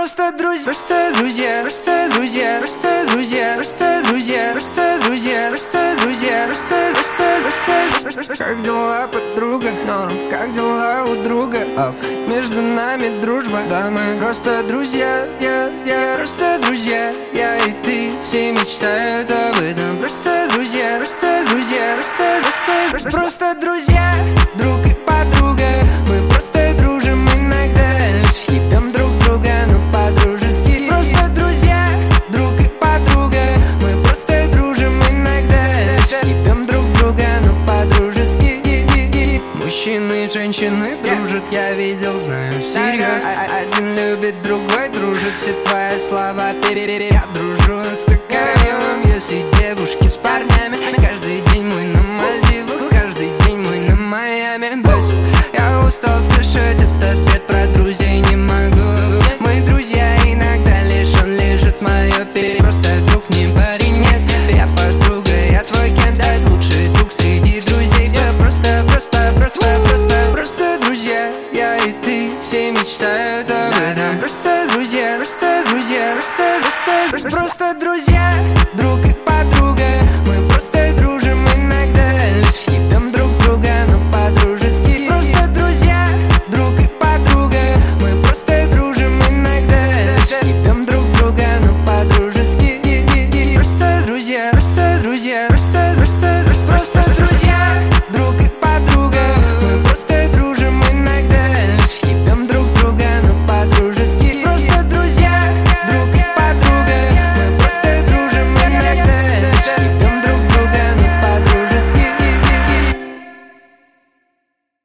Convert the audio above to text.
Просто друзья, просто друзья, просто друзья, просто друзья, просто друзья, просто друзья, просто друзья, просто. Как дела, подруга? Норм. Как дела у друга? Между нами дружба, да мы просто друзья, я просто друзья, я и ты, все мечтают об этом. Просто друзья, просто друзья, просто друзья, друг и подруга. Мы просто дружим иногда, ебем друг друга, но по-дружески. Просто друзья, друг и подруга. Мы просто дружим иногда, ебем друг друга, но по-дружески. Мужчины и женщины дружат, я видел, знаю всерьез. Один любит, другой дружит, все твои слова я дружу с таким. Если девушки с парнями, каждый день мой на Мальдивах, каждый день мой на Майами. Я устал слышать этот ответ про друзей, не могу. Мы друзья, иногда лишь он лежит мое перед. Просто друг, не парень, нет. Я подруга, я твой кентайт, лучший друг среди друзей. Я просто друзья, я и ты, все мечтают об этом. Просто друзья, просто друзья, просто друзья.